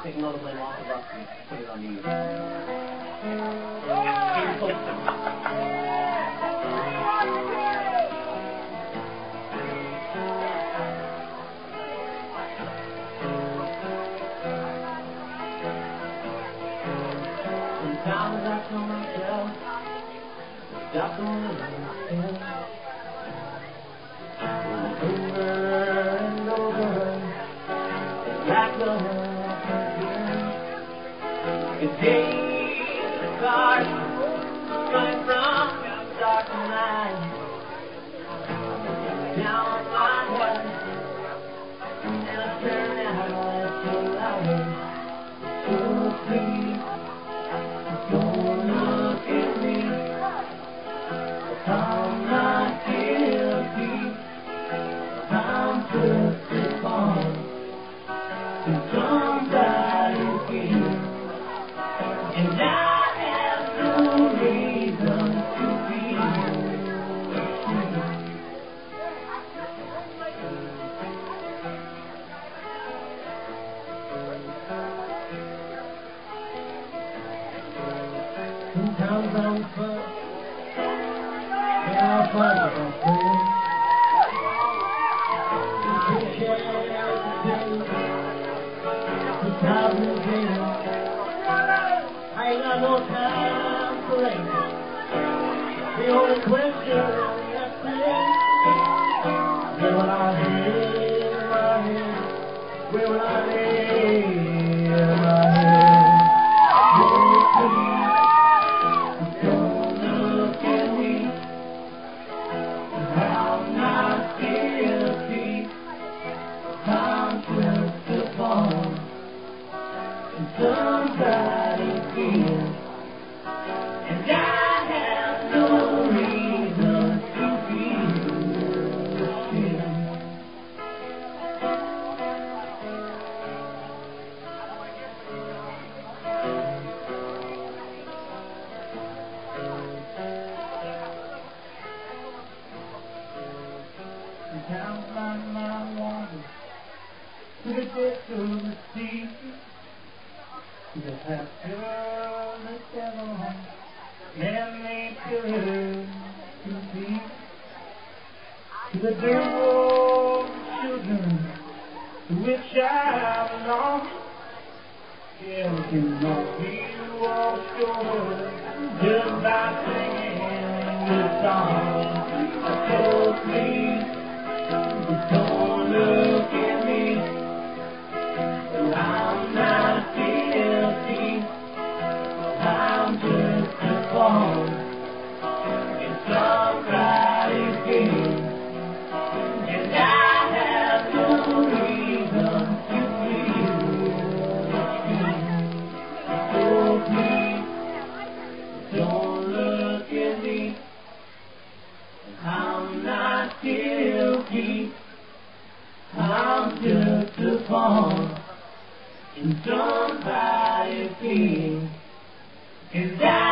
take another blame off of us and put it on you. Sometimes I tell myself, stop doing it myself. Over and over, like the days are dark, running from your dark night. Down on my head, and I turn out the light. So please, don't look at me. I'm not guilty. I'm just a pawn to somebody's game. And I have no reason to be ashamed. Sometimes I'm fun, and I'm fun with my friends. I ain't got no time for it. The only question is where will I lay my head? Where will I lay my head? Please, don't look at me. I'm not guilty. I'm just a pawn in somebody's game. And I have no reason to be ashamed. Sometimes my mind wanders to the depths of the sea. To the pasture the devil man-made killers to be. To the dear children to which I belong. Yeah, we cannot be washed over just by singing this song. So please, don't look at me. I'm not guilty. I'm just a pawn in somebody's game. And I have no reason to feel ashamed. So please, don't look at me. I'm not guilty. I'm just a pawn in somebody's game. And I